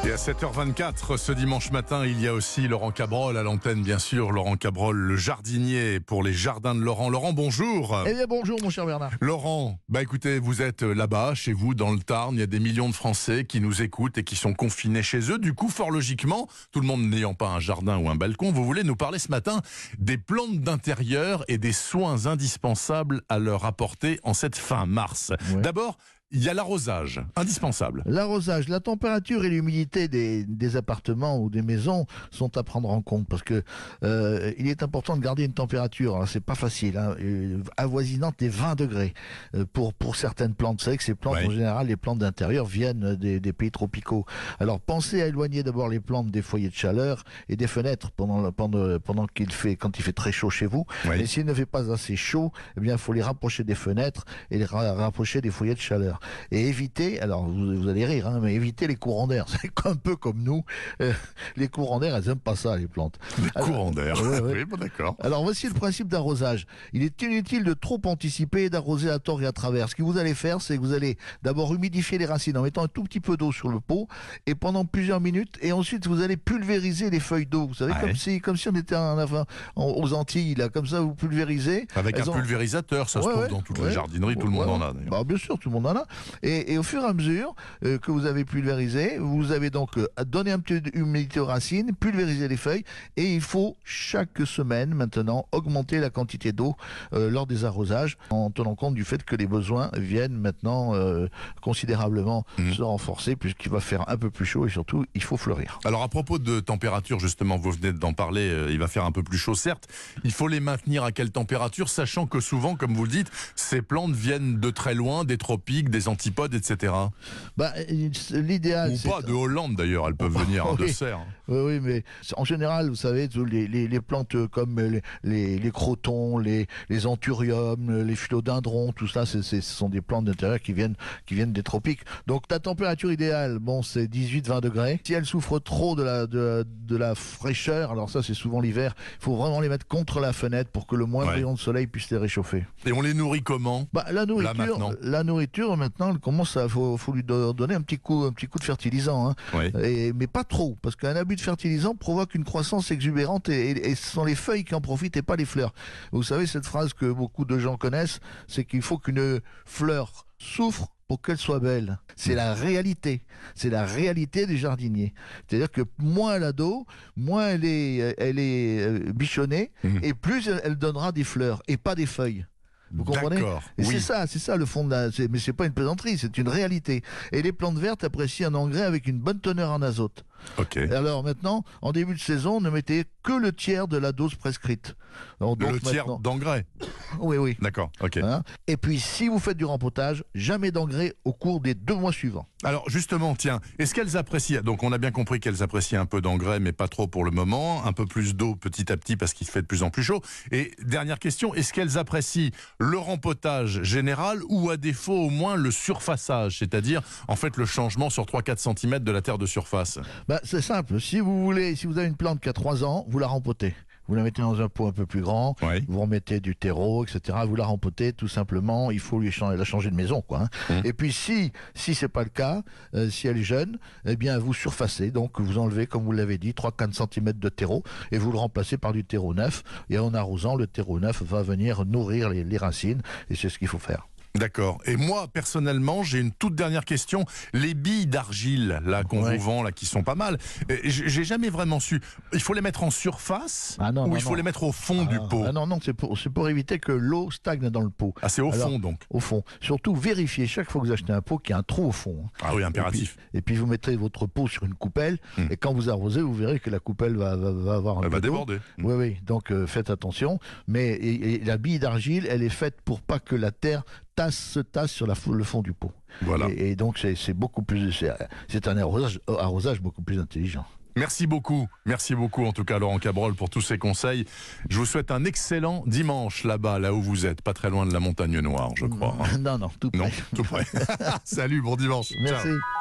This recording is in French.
Et à 7h24, ce dimanche matin, il y a aussi Laurent Cabrol à l'antenne, bien sûr. Laurent Cabrol, le jardinier pour les jardins de Laurent. Laurent, bonjour. Eh bien, bonjour, mon cher Bernard. Laurent, écoutez, vous êtes là-bas, chez vous, dans le Tarn. Il y a des millions de Français qui nous écoutent et qui sont confinés chez eux. Du coup, fort logiquement, tout le monde n'ayant pas un jardin ou un balcon, vous voulez nous parler ce matin des plantes d'intérieur et des soins indispensables à leur apporter en cette fin mars. Ouais. D'abord, il y a l'arrosage, indispensable. L'arrosage, la température et l'humidité des appartements ou des maisons sont à prendre en compte parce que il est important de garder une température. Alors, c'est pas facile, avoisinante des 20 degrés pour certaines plantes. Vous savez que ces plantes, en général, les plantes d'intérieur viennent des pays tropicaux. Alors, pensez à éloigner d'abord les plantes des foyers de chaleur et des fenêtres pendant quand il fait très chaud chez vous. Et s'il ne fait pas assez chaud, eh bien, il faut les rapprocher des fenêtres et les rapprocher des foyers de chaleur. Et éviter, alors vous allez rire, mais éviter les courants d'air. C'est un peu comme nous. Les courants d'air, elles n'aiment pas ça, les plantes. Courants d'air. Oui, bon, d'accord. Alors voici le principe d'arrosage. Il est inutile de trop anticiper et d'arroser à tort et à travers. Ce que vous allez faire, c'est que vous allez d'abord humidifier les racines en mettant un tout petit peu d'eau sur le pot et pendant plusieurs minutes. Et ensuite, vous allez pulvériser les feuilles d'eau. Vous savez, comme si on était aux Antilles, là, comme ça, vous pulvérisez. Avec un pulvérisateur, ça se trouve dans toutes les jardineries, tout le monde en a. Bah, bien sûr, tout le monde en a. Et au fur et à mesure que vous avez pulvérisé, vous avez donc donné un petit d'humidité aux racines, pulvérisé les feuilles, et il faut chaque semaine maintenant augmenter la quantité d'eau lors des arrosages, en tenant compte du fait que les besoins viennent maintenant considérablement se renforcer, puisqu'il va faire un peu plus chaud et surtout il faut fleurir. Alors à propos de température, justement, vous venez d'en parler, il va faire un peu plus chaud certes, il faut les maintenir à quelle température, sachant que souvent, comme vous le dites, ces plantes viennent de très loin, des tropiques, des antipodes, etc. L'idéal, ou pas, de Hollande d'ailleurs, elles peuvent venir de serre. Oui, mais en général, vous savez, les plantes comme les crotons, les anthuriums, les philodendrons, tout ça, ce sont des plantes d'intérieur qui viennent des tropiques. Donc la température idéale, c'est 18-20 degrés. Si elles souffrent trop de la fraîcheur, alors ça c'est souvent l'hiver, il faut vraiment les mettre contre la fenêtre pour que le moindre rayon de soleil puisse les réchauffer. Et on les nourrit comment ? La nourriture maintenant, faut lui donner un petit coup de fertilisant, mais pas trop, parce qu'un abus de fertilisant provoque une croissance exubérante et ce sont les feuilles qui en profitent et pas les fleurs. Vous savez cette phrase que beaucoup de gens connaissent, c'est qu'il faut qu'une fleur souffre pour qu'elle soit belle. C'est la réalité. C'est la réalité des jardiniers. C'est-à-dire que moins elle a d'eau, moins elle est bichonnée, et plus elle donnera des fleurs et pas des feuilles. Vous comprenez ? Et c'est ça le fond mais c'est pas une plaisanterie, c'est une réalité. Et les plantes vertes apprécient un engrais avec une bonne teneur en azote. Alors maintenant, en début de saison, ne mettez que le tiers de la dose prescrite. Le tiers d'engrais ? Oui. D'accord, Et puis, si vous faites du rempotage, jamais d'engrais au cours des 2 mois suivants. Alors justement, tiens, est-ce qu'elles apprécient, donc on a bien compris qu'elles apprécient un peu d'engrais, mais pas trop pour le moment, un peu plus d'eau petit à petit parce qu'il fait de plus en plus chaud. Et dernière question, est-ce qu'elles apprécient le rempotage général ou à défaut au moins le surfaçage, c'est-à-dire en fait le changement sur 3-4 cm de la terre de surface ? C'est simple, si vous avez une plante qui a 3 ans, vous la rempotez. Vous la mettez dans un pot un peu plus grand, vous remettez du terreau, etc. Vous la rempotez tout simplement, il faut la changer de maison, Et puis si c'est pas le cas, si elle est jeune, eh bien vous surfacez, donc vous enlevez, comme vous l'avez dit, 3-4 cm de terreau et vous le remplacez par du terreau neuf. Et en arrosant, le terreau neuf va venir nourrir les racines et c'est ce qu'il faut faire. D'accord. Et moi, personnellement, j'ai une toute dernière question. Les billes d'argile, là, qu'on vous vend, là, qui sont pas mal, j'ai jamais vraiment su. Il faut les mettre en surface ou il faut les mettre au fond du pot ? Non, c'est pour éviter que l'eau stagne dans le pot. C'est au fond, donc ? Au fond. Surtout, vérifiez chaque fois que vous achetez un pot qu'il y a un trou au fond. Ah oui, impératif. Et puis vous mettrez votre pot sur une coupelle et quand vous arrosez, vous verrez que la coupelle va avoir un peu d'eau. Elle va déborder. Oui. Donc faites attention. Mais la bille d'argile, elle est faite pour pas que la terre se tasse sur le fond du pot. Voilà. Et donc c'est beaucoup plus, c'est un arrosage beaucoup plus intelligent. Merci beaucoup en tout cas Laurent Cabrol pour tous ces conseils. Je vous souhaite un excellent dimanche là-bas, là où vous êtes, pas très loin de la Montagne Noire, je crois. Non, tout près. Salut, bon dimanche. Merci. Ciao.